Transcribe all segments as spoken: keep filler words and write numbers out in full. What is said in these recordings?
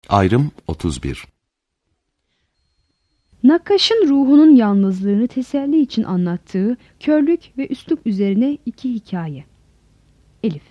Ayrım otuz bir. Nakkaş'ın ruhunun yalnızlığını teselli için anlattığı körlük ve üslup üzerine iki hikaye. Elif.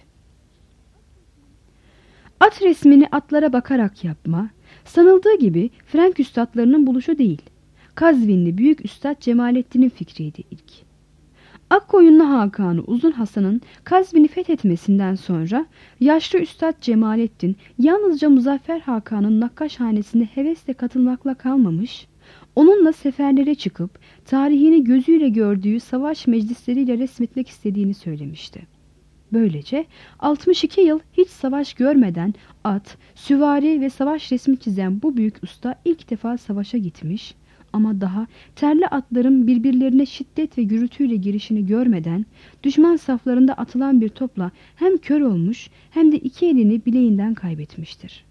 At resmini atlara bakarak yapma, sanıldığı gibi Frank üstadlarının buluşu değil, Kazvinli Büyük Üstad Cemalettin'in fikriydi ilk. Akkoyunlu Hakan'ı Uzun Hasan'ın Kazvin'i fethetmesinden sonra yaşlı Üstad Cemalettin yalnızca Muzaffer Hakan'ın nakkaş hanesine hevesle katılmakla kalmamış, onunla seferlere çıkıp tarihini gözüyle gördüğü savaş meclisleriyle resmetmek istediğini söylemişti. Böylece altmış iki yıl hiç savaş görmeden at, süvari ve savaş resmi çizen bu büyük usta ilk defa savaşa gitmiş ama daha terli atların birbirlerine şiddet ve gürültüyle girişini görmeden düşman saflarında atılan bir topla hem kör olmuş hem de iki elini bileğinden kaybetmiştir.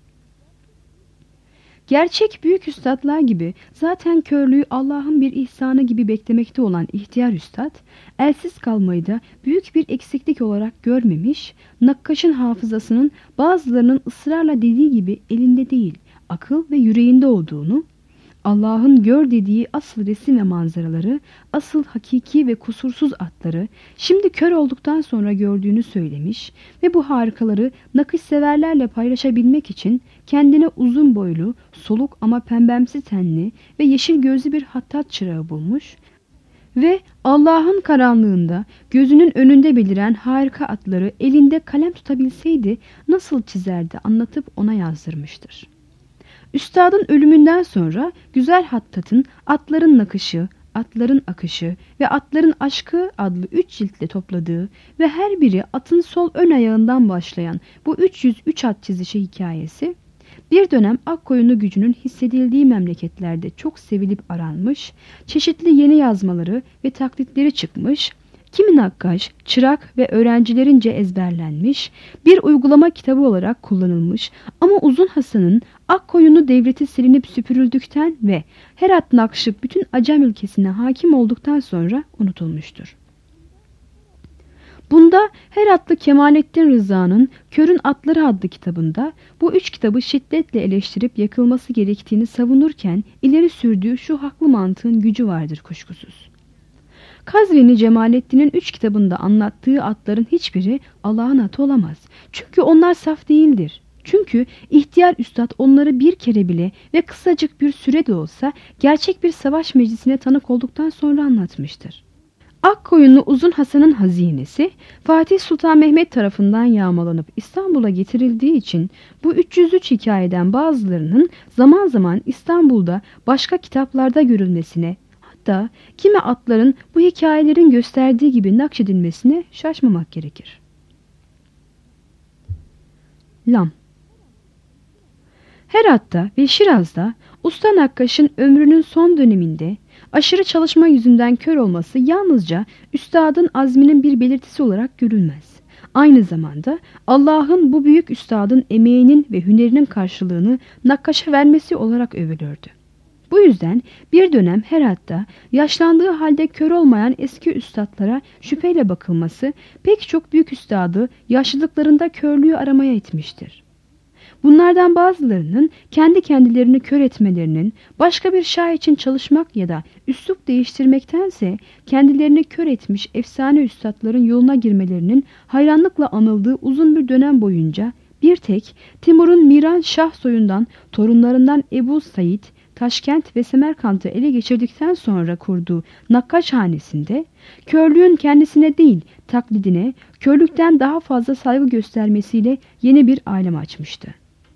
Gerçek büyük üstadlar gibi zaten körlüğü Allah'ın bir ihsanı gibi beklemekte olan ihtiyar üstad, elsiz kalmayı da büyük bir eksiklik olarak görmemiş, nakkaşın hafızasının bazılarının ısrarla dediği gibi elinde değil, akıl ve yüreğinde olduğunu, Allah'ın gör dediği asıl resim ve manzaraları, asıl hakiki ve kusursuz atları şimdi kör olduktan sonra gördüğünü söylemiş ve bu harikaları nakışseverlerle paylaşabilmek için kendine uzun boylu, soluk ama pembemsi tenli ve yeşil gözlü bir hattat çırağı bulmuş ve Allah'ın karanlığında gözünün önünde beliren harika atları elinde kalem tutabilseydi nasıl çizerdi anlatıp ona yazdırmıştır. Üstadın ölümünden sonra güzel hattatın Atların Nakışı, Atların Akışı ve Atların Aşkı adlı üç ciltle topladığı ve her biri atın sol ön ayağından başlayan bu üç yüz üç at çizişi hikayesi, bir dönem Akkoyunlu gücünün hissedildiği memleketlerde çok sevilip aranmış, çeşitli yeni yazmaları ve taklitleri çıkmış, kimi nakkaş, çırak ve öğrencilerince ezberlenmiş, bir uygulama kitabı olarak kullanılmış ama Uzun Hasan'ın Akkoyunlu devleti silinip süpürüldükten ve Herat Nakşı bütün Acem ülkesine hakim olduktan sonra unutulmuştur. Bunda Heratlı Kemalettin Rıza'nın Körün Atları adlı kitabında bu üç kitabı şiddetle eleştirip yakılması gerektiğini savunurken ileri sürdüğü şu haklı mantığın gücü vardır kuşkusuz. Kazvinli Cemalettin'in üç kitabında anlattığı atların hiçbiri Allah'ın atı olamaz. Çünkü onlar saf değildir. Çünkü ihtiyar üstad onları bir kere bile ve kısacık bir süre de olsa gerçek bir savaş meclisine tanık olduktan sonra anlatmıştır. Akkoyunlu Uzun Hasan'ın hazinesi Fatih Sultan Mehmet tarafından yağmalanıp İstanbul'a getirildiği için bu üç yüz üç hikayeden bazılarının zaman zaman İstanbul'da başka kitaplarda görülmesine, hatta kimi atların bu hikayelerin gösterdiği gibi nakşedilmesine şaşmamak gerekir. Lam. Herat'ta ve Şiraz'da Usta Nakkaş'ın ömrünün son döneminde aşırı çalışma yüzünden kör olması yalnızca üstadın azminin bir belirtisi olarak görülmez. Aynı zamanda Allah'ın bu büyük üstadın emeğinin ve hünerinin karşılığını nakkaşa vermesi olarak övülürdü. Bu yüzden bir dönem Herat'ta yaşlandığı halde kör olmayan eski üstadlara şüpheyle bakılması pek çok büyük üstadı yaşlılıklarında körlüğü aramaya etmiştir. Bunlardan bazılarının kendi kendilerini kör etmelerinin başka bir şah için çalışmak ya da üslup değiştirmektense kendilerini kör etmiş efsane üstadların yoluna girmelerinin hayranlıkla anıldığı uzun bir dönem boyunca bir tek Timur'un Miran Şah soyundan torunlarından Ebu Said, Taşkent ve Semerkant'ı ele geçirdikten sonra kurduğu nakkaş hanesinde körlüğün kendisine değil taklidine körlükten daha fazla saygı göstermesiyle yeni bir alem açmıştı.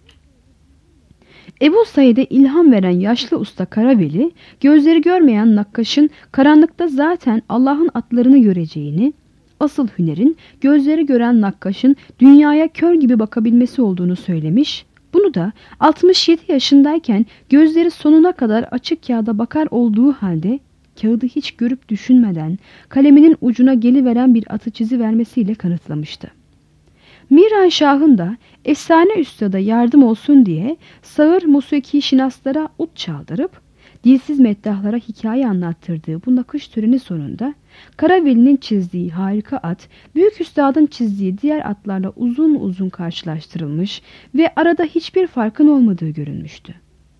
Ebu Said'e ilham veren yaşlı usta Karaveli, gözleri görmeyen nakkaşın karanlıkta zaten Allah'ın atlarını göreceğini, asıl hünerin gözleri gören nakkaşın dünyaya kör gibi bakabilmesi olduğunu söylemiş, bunu da altmış yedi yaşındayken gözleri sonuna kadar açık kağıda bakar olduğu halde kağıdı hiç görüp düşünmeden kaleminin ucuna geliveren bir atı çizivermesiyle kanıtlamıştı. Miran Şah'ın da efsane üstada yardım olsun diye sağır musiki şinaslara ut çaldırıp dilsiz meddahlara hikaye anlattırdığı bu nakış töreni sonunda Karaveli'nin çizdiği harika at, büyük üstadın çizdiği diğer atlarla uzun uzun karşılaştırılmış ve arada hiçbir farkın olmadığı görünmüştü.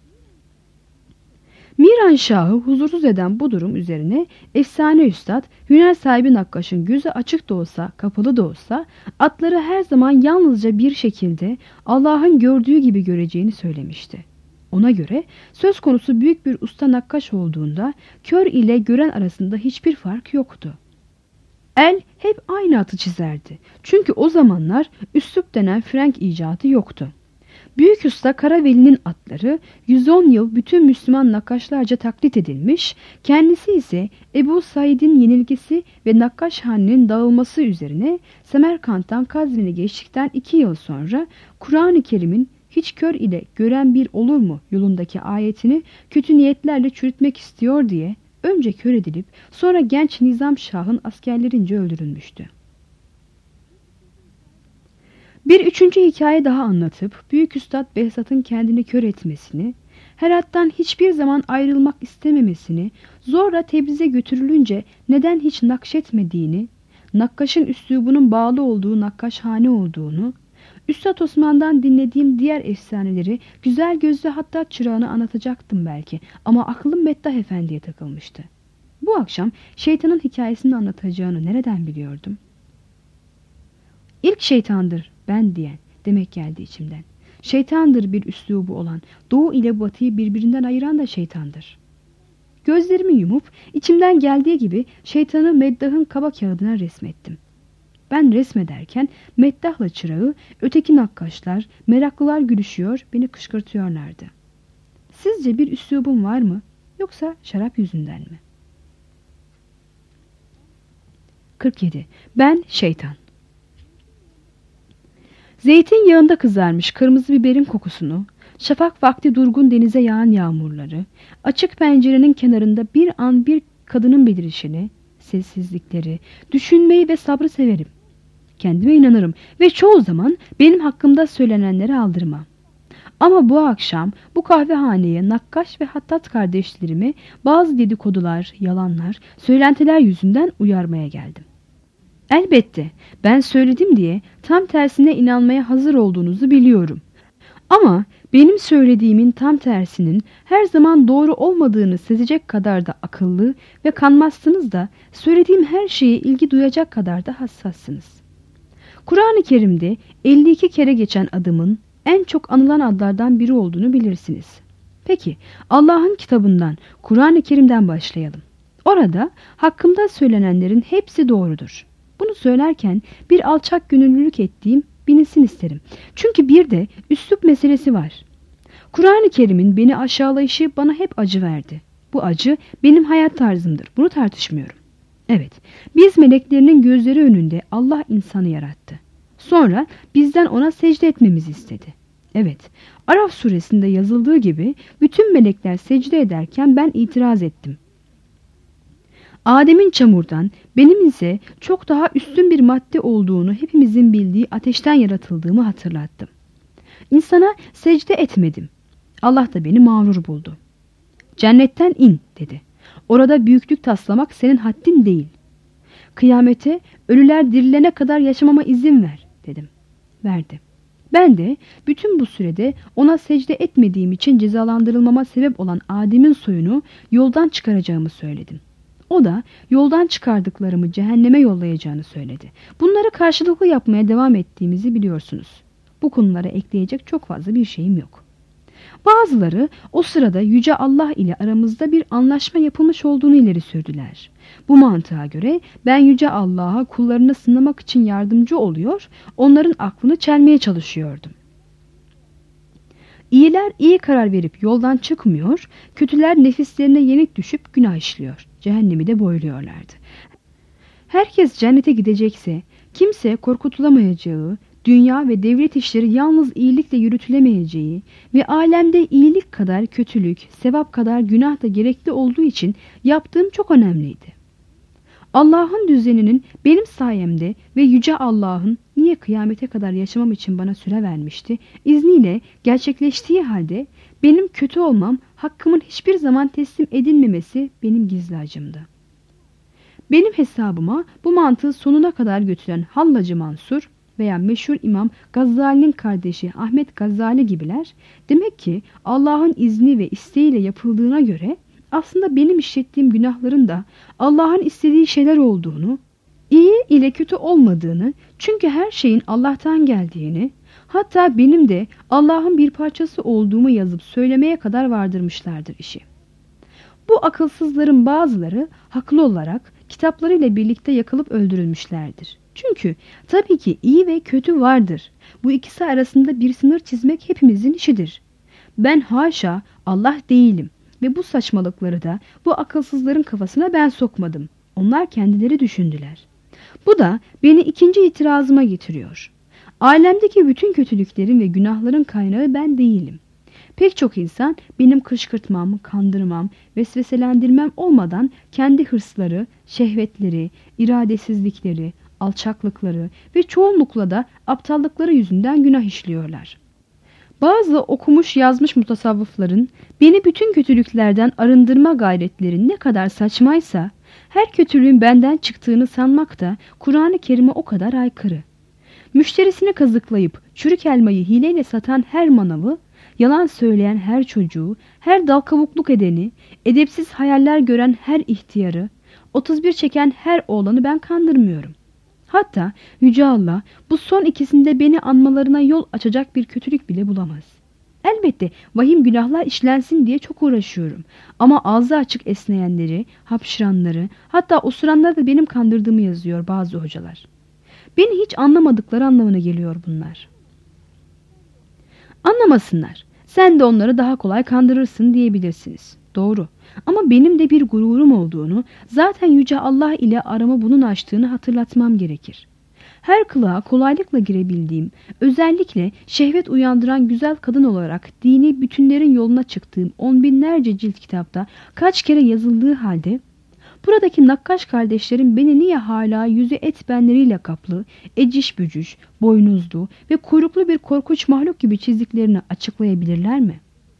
Miranşah'ı huzursuz eden bu durum üzerine efsane üstad, hüner sahibi nakkaşın gözü açık da olsa, kapalı da olsa atları her zaman yalnızca bir şekilde Allah'ın gördüğü gibi göreceğini söylemişti. Ona göre söz konusu büyük bir usta nakkaş olduğunda kör ile gören arasında hiçbir fark yoktu. El hep aynı atı çizerdi. Çünkü o zamanlar üslup denen frenk icadı yoktu. Büyük usta Karaveli'nin atları yüz on yıl bütün Müslüman nakkaşlarca taklit edilmiş, kendisi ise Ebu Said'in yenilgisi ve nakkaşhanenin dağılması üzerine Semerkant'tan Kazvin'e geçtikten iki yıl sonra Kur'an-ı Kerim'in hiç kör ile gören bir olur mu yolundaki ayetini kötü niyetlerle çürütmek istiyor diye önce kör edilip sonra genç Nizam Şah'ın askerlerince öldürülmüştü. Bir üçüncü hikaye daha anlatıp Büyük Üstad Behzat'ın kendini kör etmesini, Herat'tan hiçbir zaman ayrılmak istememesini, zorla Tebriz'e götürülünce neden hiç nakşetmediğini, nakkaşın üslubunun bağlı olduğu nakkaşhane olduğunu, Üstad Osman'dan dinlediğim diğer efsaneleri güzel gözlü hatta çırağını anlatacaktım belki ama aklım Meddah Efendi'ye takılmıştı. Bu akşam şeytanın hikayesini anlatacağını nereden biliyordum? İlk şeytandır ben diyen demek geldi içimden. Şeytandır bir üslubu olan, doğu ile batıyı birbirinden ayıran da şeytandır. Gözlerimi yumup içimden geldiği gibi şeytanı Meddah'ın kaba kağıdına resmettim. Ben resmederken Meddah'la çırağı, öteki nakkaşlar, meraklılar gülüşüyor, beni kışkırtıyorlardı. Sizce bir üslubum var mı, yoksa şarap yüzünden mi? kırk yedi. Ben şeytan. Zeytinyağında kızarmış kırmızı biberin kokusunu, şafak vakti durgun denize yağan yağmurları, açık pencerenin kenarında bir an bir kadının belirişini, sessizlikleri, düşünmeyi ve sabrı severim. Kendime inanırım ve çoğu zaman benim hakkımda söylenenleri aldırmam. Ama bu akşam bu kahvehaneye nakkaş ve hattat kardeşlerimi bazı dedikodular, yalanlar, söylentiler yüzünden uyarmaya geldim. Elbette ben söyledim diye tam tersine inanmaya hazır olduğunuzu biliyorum. Ama benim söylediğimin tam tersinin her zaman doğru olmadığını sezecek kadar da akıllı ve kanmazsınız da söylediğim her şeye ilgi duyacak kadar da hassassınız. Kur'an-ı Kerim'de elli iki kere geçen adımın en çok anılan adlardan biri olduğunu bilirsiniz. Peki Allah'ın kitabından, Kur'an-ı Kerim'den başlayalım. Orada hakkımda söylenenlerin hepsi doğrudur. Bunu söylerken bir alçak gönüllülük ettiğim bilinsin isterim. Çünkü bir de üslup meselesi var. Kur'an-ı Kerim'in beni aşağılayışı bana hep acı verdi. Bu acı benim hayat tarzımdır. Bunu tartışmıyorum. Evet, biz meleklerinin gözleri önünde Allah insanı yarattı. Sonra bizden ona secde etmemizi istedi. Evet, Araf suresinde yazıldığı gibi bütün melekler secde ederken ben itiraz ettim. Adem'in çamurdan, benim ise çok daha üstün bir madde olduğunu hepimizin bildiği ateşten yaratıldığımı hatırlattım. İnsana secde etmedim. Allah da beni mağrur buldu. Cennetten in dedi. Orada büyüklük taslamak senin haddin değil. Kıyamete, ölüler dirilene kadar yaşamama izin ver dedim. Verdi. Ben de bütün bu sürede ona secde etmediğim için cezalandırılmama sebep olan Adem'in soyunu yoldan çıkaracağımı söyledim. O da yoldan çıkardıklarımı cehenneme yollayacağını söyledi. Bunları karşılıklı yapmaya devam ettiğimizi biliyorsunuz. Bu konulara ekleyecek çok fazla bir şeyim yok. Bazıları o sırada Yüce Allah ile aramızda bir anlaşma yapılmış olduğunu ileri sürdüler. Bu mantığa göre ben Yüce Allah'a kullarını sınamak için yardımcı oluyor, onların aklını çelmeye çalışıyordum. İyiler iyi karar verip yoldan çıkmıyor, kötüler nefislerine yenik düşüp günah işliyor. Cehennemi de boyluyorlardı. Herkes cennete gidecekse, kimse korkutulamayacağı, dünya ve devlet işleri yalnız iyilikle yürütülemeyeceği ve alemde iyilik kadar kötülük, sevap kadar günah da gerekli olduğu için yaptığım çok önemliydi. Allah'ın düzeninin benim sayemde ve Yüce Allah'ın niye kıyamete kadar yaşamam için bana süre vermişti, izniyle gerçekleştiği halde benim kötü olmam, hakkımın hiçbir zaman teslim edilmemesi benim gizli acımdı. Benim hesabıma bu mantığı sonuna kadar götüren Hallacı Mansur veya meşhur İmam Gazali'nin kardeşi Ahmet Gazali gibiler, demek ki Allah'ın izni ve isteğiyle yapıldığına göre aslında benim işlettiğim günahların da Allah'ın istediği şeyler olduğunu, iyi ile kötü olmadığını, çünkü her şeyin Allah'tan geldiğini, hatta benim de Allah'ın bir parçası olduğumu yazıp söylemeye kadar vardırmışlardır işi. Bu akılsızların bazıları haklı olarak kitaplarıyla birlikte yakılıp öldürülmüşlerdir. Çünkü tabii ki iyi ve kötü vardır. Bu ikisi arasında bir sınır çizmek hepimizin işidir. Ben haşa Allah değilim ve bu saçmalıkları da bu akılsızların kafasına ben sokmadım. Onlar kendileri düşündüler. Bu da beni ikinci itirazıma getiriyor. Alemdeki bütün kötülüklerin ve günahların kaynağı ben değilim. Pek çok insan benim kışkırtmam, kandırmam, vesveselendirmem olmadan kendi hırsları, şehvetleri, iradesizlikleri, alçaklıkları ve çoğunlukla da aptallıkları yüzünden günah işliyorlar. Bazı okumuş yazmış mutasavvıfların beni bütün kötülüklerden arındırma gayretleri ne kadar saçmaysa, her kötülüğün benden çıktığını sanmak da Kur'an-ı Kerim'e o kadar aykırı. Müşterisini kazıklayıp çürük elmayı hileyle satan her manavı, yalan söyleyen her çocuğu, her dal kavukluk edeni, edepsiz hayaller gören her ihtiyarı, otuz bir çeken her oğlanı ben kandırmıyorum. Hatta Yüce Allah bu son ikisinde beni anmalarına yol açacak bir kötülük bile bulamaz. Elbette vahim günahlar işlensin diye çok uğraşıyorum. Ama ağzı açık esneyenleri, hapşıranları, hatta osuranları da benim kandırdığımı yazıyor bazı hocalar. Beni hiç anlamadıkları anlamına geliyor bunlar. Anlamasınlar. Sen de onları daha kolay kandırırsın diyebilirsiniz. Doğru. Ama benim de bir gururum olduğunu, zaten Yüce Allah ile aramı bunun açtığını hatırlatmam gerekir. Her kılığa kolaylıkla girebildiğim, özellikle şehvet uyandıran güzel kadın olarak dini bütünlerin yoluna çıktığım on binlerce cilt kitapta kaç kere yazıldığı halde, buradaki nakkaş kardeşlerim beni niye hala yüzü et benleriyle kaplı, eciş bücüş, boynuzlu ve kuyruklu bir korkunç mahluk gibi çizdiklerini açıklayabilirler mi?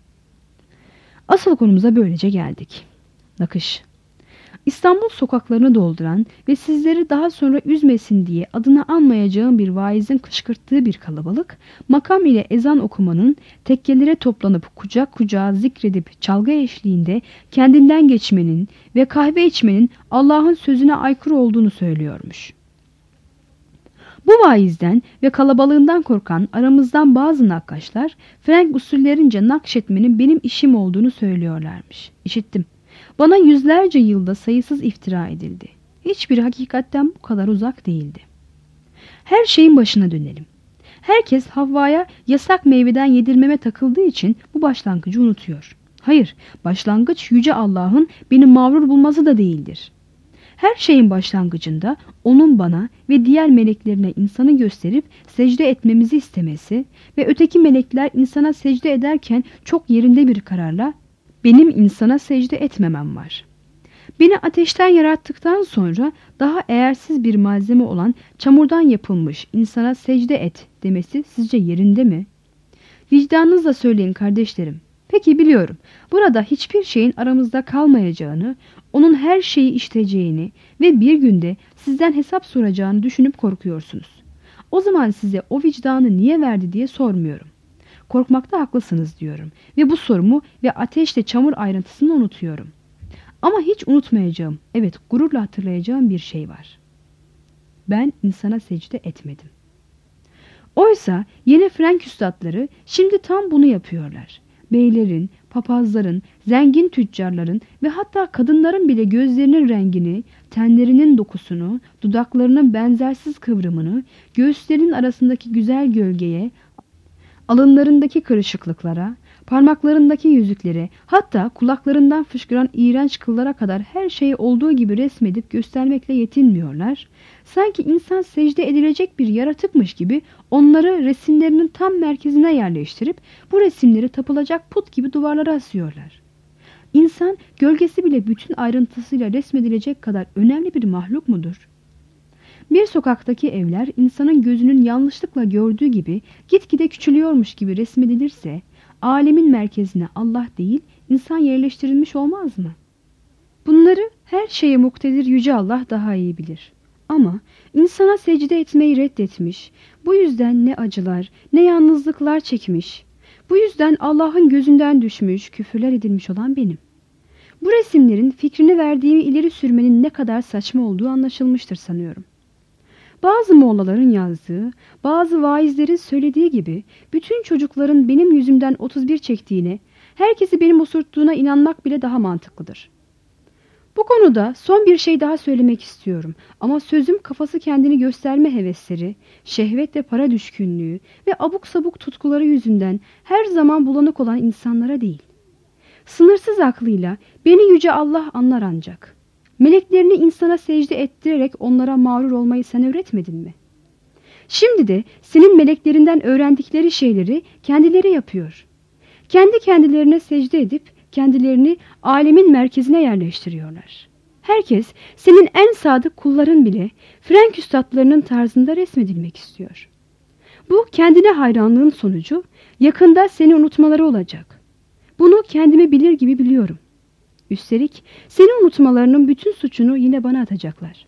Asıl konumuza böylece geldik. Nakış. İstanbul sokaklarını dolduran ve sizleri daha sonra üzmesin diye adını anmayacağım bir vaizin kışkırttığı bir kalabalık, makam ile ezan okumanın, tekkelere toplanıp kucak kucağa zikredip çalgı eşliğinde kendinden geçmenin ve kahve içmenin Allah'ın sözüne aykırı olduğunu söylüyormuş. Bu vaizden ve kalabalığından korkan aramızdan bazı nakkaşlar, Frank usullerince nakşetmenin benim işim olduğunu söylüyorlarmış. İşittim. Bana yüzlerce yılda sayısız iftira edildi. Hiçbir hakikatten bu kadar uzak değildi. Her şeyin başına dönelim. Herkes Havva'ya yasak meyveden yedirmeme takıldığı için bu başlangıcı unutuyor. Hayır, başlangıç Yüce Allah'ın beni mağrur bulması da değildir. Her şeyin başlangıcında onun bana ve diğer meleklerine insanı gösterip secde etmemizi istemesi ve öteki melekler insana secde ederken çok yerinde bir kararla benim insana secde etmemem var. Beni ateşten yarattıktan sonra daha eğersiz bir malzeme olan çamurdan yapılmış insana secde et demesi sizce yerinde mi? Vicdanınızla söyleyin kardeşlerim. Peki biliyorum, burada hiçbir şeyin aramızda kalmayacağını, onun her şeyi işleyeceğini ve bir günde sizden hesap soracağını düşünüp korkuyorsunuz. O zaman size o vicdanı niye verdi diye sormuyorum. Korkmakta haklısınız diyorum ve bu sorumu ve ateşle çamur ayrıntısını unutuyorum. Ama hiç unutmayacağım, evet gururla hatırlayacağım bir şey var. Ben insana secde etmedim. Oysa yeni Frank üstadları şimdi tam bunu yapıyorlar. Beylerin, papazların, zengin tüccarların ve hatta kadınların bile gözlerinin rengini, tenlerinin dokusunu, dudaklarının benzersiz kıvrımını, göğüslerinin arasındaki güzel gölgeye, alınlarındaki kırışıklıklara, parmaklarındaki yüzüklere, hatta kulaklarından fışkıran iğrenç kıllara kadar her şeyi olduğu gibi resmedip göstermekle yetinmiyorlar. Sanki insan secde edilecek bir yaratıkmış gibi onları resimlerinin tam merkezine yerleştirip bu resimleri tapılacak put gibi duvarlara asıyorlar. İnsan gölgesi bile bütün ayrıntısıyla resmedilecek kadar önemli bir mahluk mudur? Bir sokaktaki evler insanın gözünün yanlışlıkla gördüğü gibi gitgide küçülüyormuş gibi resmedilirse, alemin merkezine Allah değil insan yerleştirilmiş olmaz mı? Bunları her şeye muktedir Yüce Allah daha iyi bilir. Ama insana secde etmeyi reddetmiş, bu yüzden ne acılar ne yalnızlıklar çekmiş, bu yüzden Allah'ın gözünden düşmüş, küfürler edilmiş olan benim. Bu resimlerin fikrini verdiğimi ileri sürmenin ne kadar saçma olduğu anlaşılmıştır sanıyorum. Bazı mollaların yazdığı, bazı vaizlerin söylediği gibi bütün çocukların benim yüzümden otuz bir çektiğine, herkesi benim osurttuğuna inanmak bile daha mantıklıdır. Bu konuda son bir şey daha söylemek istiyorum ama sözüm kafası kendini gösterme hevesleri, şehvet ve para düşkünlüğü ve abuk sabuk tutkuları yüzünden her zaman bulanık olan insanlara değil. Sınırsız aklıyla beni Yüce Allah anlar ancak. Meleklerini insana secde ettirerek onlara mağrur olmayı sen öğretmedin mi? Şimdi de senin meleklerinden öğrendikleri şeyleri kendileri yapıyor. Kendi kendilerine secde edip kendilerini alemin merkezine yerleştiriyorlar. Herkes senin en sadık kulların bile Frank üstadlarının tarzında resmedilmek istiyor. Bu kendine hayranlığın sonucu yakında seni unutmaları olacak. Bunu kendimi bilir gibi biliyorum. Üstelik seni unutmalarının bütün suçunu yine bana atacaklar.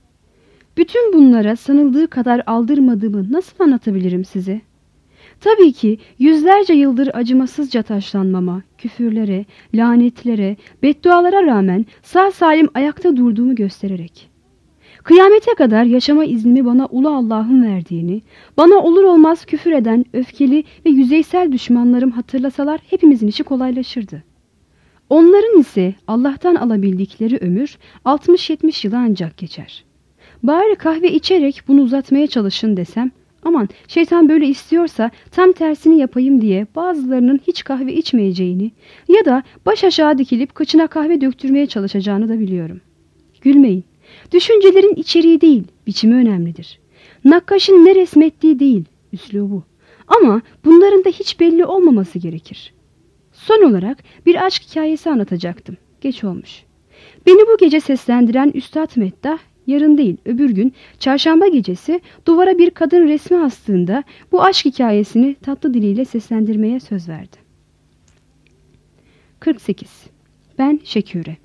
Bütün bunlara sanıldığı kadar aldırmadığımı nasıl anlatabilirim size? Tabii ki yüzlerce yıldır acımasızca taşlanmama, küfürlere, lanetlere, beddualara rağmen sağ salim ayakta durduğumu göstererek. Kıyamete kadar yaşama iznimi bana Ulu Allah'ın verdiğini, bana olur olmaz küfür eden öfkeli ve yüzeysel düşmanlarım hatırlasalar hepimizin işi kolaylaşırdı. Onların ise Allah'tan alabildikleri ömür altmış yetmiş yıla ancak geçer. Bari kahve içerek bunu uzatmaya çalışın desem, aman şeytan böyle istiyorsa tam tersini yapayım diye bazılarının hiç kahve içmeyeceğini ya da baş aşağı dikilip kıçına kahve döktürmeye çalışacağını da biliyorum. Gülmeyin. Düşüncelerin içeriği değil, biçimi önemlidir. Nakkaşın ne resmettiği değil, üslubu. Ama bunların da hiç belli olmaması gerekir. Son olarak bir aşk hikayesi anlatacaktım. Geç olmuş. Beni bu gece seslendiren Üstad Meddah, yarın değil öbür gün çarşamba gecesi duvara bir kadın resmi astığında bu aşk hikayesini tatlı diliyle seslendirmeye söz verdi. kırk sekiz. Ben Şeküre.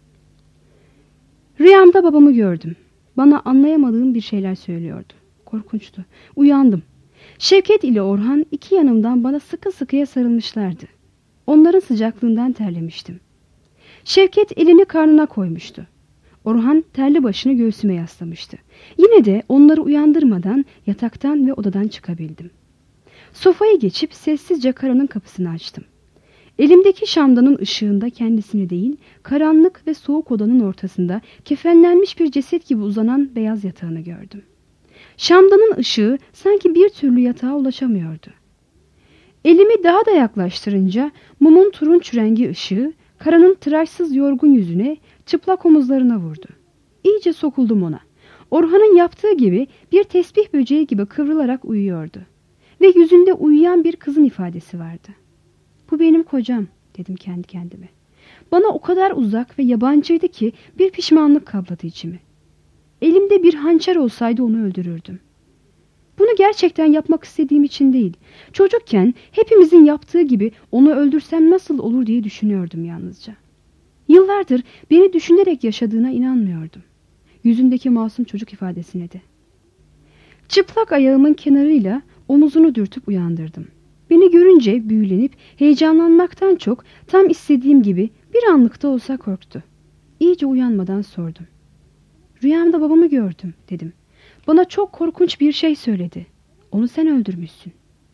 Rüyamda babamı gördüm. Bana anlayamadığım bir şeyler söylüyordu. Korkunçtu. Uyandım. Şevket ile Orhan iki yanımdan bana sıkı sıkıya sarılmışlardı. Onların sıcaklığından terlemiştim. Şevket elini karnına koymuştu. Orhan terli başını göğsüme yaslamıştı. Yine de onları uyandırmadan yataktan ve odadan çıkabildim. Sofaya geçip sessizce karanın kapısını açtım. Elimdeki şamdanın ışığında kendisini değil, karanlık ve soğuk odanın ortasında kefenlenmiş bir ceset gibi uzanan beyaz yatağını gördüm. Şamdanın ışığı sanki bir türlü yatağa ulaşamıyordu. Elimi daha da yaklaştırınca mumun turunç rengi ışığı karanın tıraşsız yorgun yüzüne, çıplak omuzlarına vurdu. İyice sokuldum ona. Orhan'ın yaptığı gibi bir tesbih böceği gibi kıvrılarak uyuyordu. Ve yüzünde uyuyan bir kızın ifadesi vardı. Bu benim kocam, dedim kendi kendime. Bana o kadar uzak ve yabancıydı ki bir pişmanlık kapladı içimi. Elimde bir hançer olsaydı onu öldürürdüm. Bunu gerçekten yapmak istediğim için değil. Çocukken hepimizin yaptığı gibi onu öldürsem nasıl olur diye düşünüyordum yalnızca. Yıllardır beni düşünerek yaşadığına inanmıyordum. Yüzündeki masum çocuk ifadesine de. Çıplak ayağımın kenarıyla omuzunu dürtüp uyandırdım. Beni görünce büyülenip heyecanlanmaktan çok tam istediğim gibi bir anlıkta olsa korktu. İyice uyanmadan sordum. Rüyamda babamı gördüm, dedim. Bana çok korkunç bir şey söyledi. Onu sen öldürmüşsün.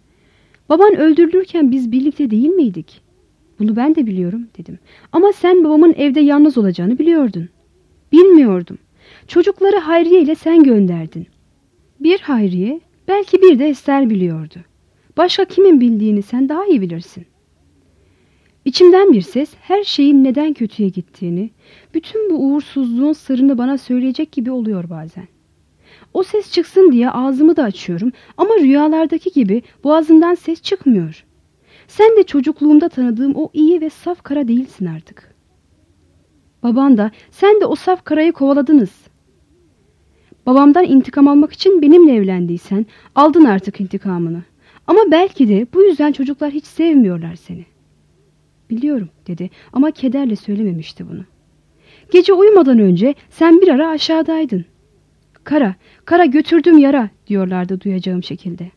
Baban öldürülürken biz birlikte değil miydik? Bunu ben de biliyorum, dedim. Ama sen babamın evde yalnız olacağını biliyordun. Bilmiyordum. Çocukları Hayriye ile sen gönderdin. Bir Hayriye, belki bir de Ester biliyordu. Başka kimin bildiğini sen daha iyi bilirsin. İçimden bir ses her şeyin neden kötüye gittiğini, bütün bu uğursuzluğun sırrını bana söyleyecek gibi oluyor bazen. O ses çıksın diye ağzımı da açıyorum ama rüyalardaki gibi boğazından ses çıkmıyor. Sen de çocukluğumda tanıdığım o iyi ve saf kara değilsin artık. Baban da sen de o saf karayı kovaladınız. Babamdan intikam almak için benimle evlendiysen aldın artık intikamını. Ama belki de bu yüzden çocuklar hiç sevmiyorlar seni. Biliyorum dedi ama kederle söylememişti bunu. Gece uyumadan önce sen bir ara aşağıdaydın. Kara, Kara götürdüm yara diyorlardı duyacağım şekilde.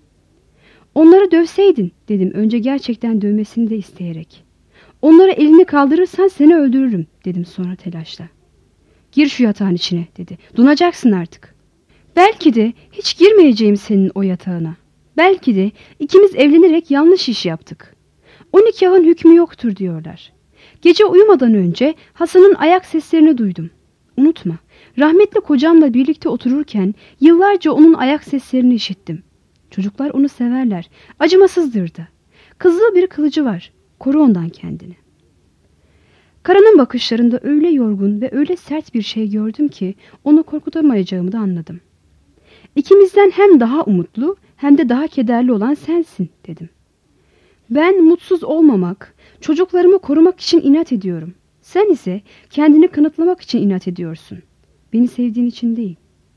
Onları dövseydin dedim önce gerçekten dövmesini de isteyerek. Onlara elini kaldırırsan seni öldürürüm dedim sonra telaşla. Gir şu yatağın içine dedi. Donacaksın artık. Belki de hiç girmeyeceğim senin o yatağına. Belki de ikimiz evlenerek yanlış iş yaptık. O nikahın hükmü yoktur diyorlar. Gece uyumadan önce Hasan'ın ayak seslerini duydum. Unutma, rahmetli kocamla birlikte otururken yıllarca onun ayak seslerini işittim. Çocuklar onu severler, acımasızdır da. Kızıl bir kılıcı var, koru ondan kendini. Kara'nın bakışlarında öyle yorgun ve öyle sert bir şey gördüm ki onu korkutamayacağımı da anladım. İkimizden hem daha umutlu hem de daha kederli olan sensin dedim. Ben mutsuz olmamak, çocuklarımı korumak için inat ediyorum. Sen ise kendini kanıtlamak için inat ediyorsun. Beni sevdiğin için değil.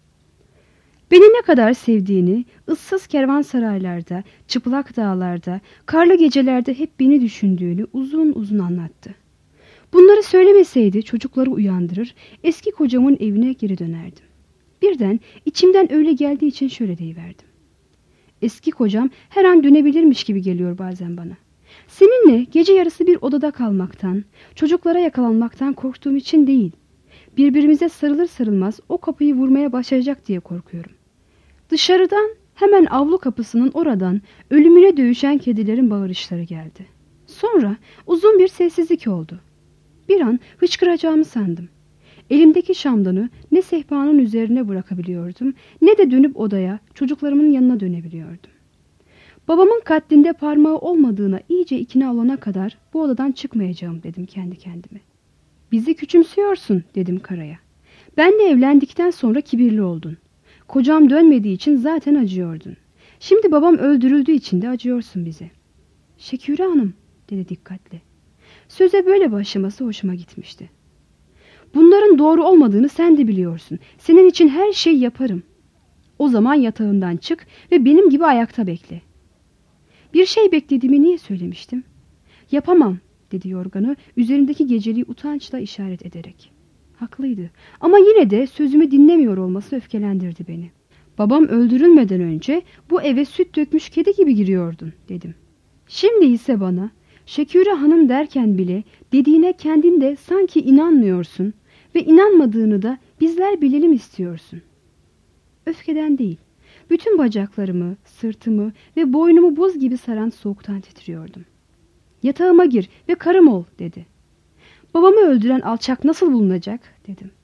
Beni ne kadar sevdiğini ıssız kervansaraylarda, çıplak dağlarda, karlı gecelerde hep beni düşündüğünü uzun uzun anlattı. Bunları söylemeseydi çocukları uyandırır, eski kocamın evine geri dönerdim. Birden içimden öyle geldiği için şöyle deyiverdim. Eski kocam her an dönebilirmiş gibi geliyor bazen bana. Seninle gece yarısı bir odada kalmaktan, çocuklara yakalanmaktan korktuğum için değil. Birbirimize sarılır sarılmaz o kapıyı vurmaya başlayacak diye korkuyorum. Dışarıdan hemen avlu kapısının oradan ölümüne dövüşen kedilerin bağırışları geldi. Sonra uzun bir sessizlik oldu. Bir an hıçkıracağımı sandım. Elimdeki şamdanı ne sehpanın üzerine bırakabiliyordum ne de dönüp odaya çocuklarımın yanına dönebiliyordum. Babamın katlinde parmağı olmadığına iyice ikna olana kadar bu odadan çıkmayacağım dedim kendi kendime. Bizi küçümsüyorsun dedim Kara'ya. Benle evlendikten sonra kibirli oldun. Kocam dönmediği için zaten acıyordun. Şimdi babam öldürüldüğü için de acıyorsun bize. Şeküre Hanım dedi dikkatli. Söze böyle başlaması hoşuma gitmişti. Bunların doğru olmadığını sen de biliyorsun. Senin için her şeyi yaparım. O zaman yatağından çık ve benim gibi ayakta bekle. Bir şey beklediğimi niye söylemiştim? Yapamam dedi yorganı üzerindeki geceliği utançla işaret ederek. Haklıydı ama yine de sözümü dinlemiyor olması öfkelendirdi beni. Babam öldürülmeden önce bu eve süt dökmüş kedi gibi giriyordun dedim. Şimdi ise bana Şeküre Hanım derken bile dediğine kendin de sanki inanmıyorsun ve inanmadığını da bizler bilelim istiyorsun. Öfkeden değil, bütün bacaklarımı, sırtımı ve boynumu buz gibi saran soğuktan titriyordum. Yatağıma gir ve karım ol dedi. Babamı öldüren alçak nasıl bulunacak dedim.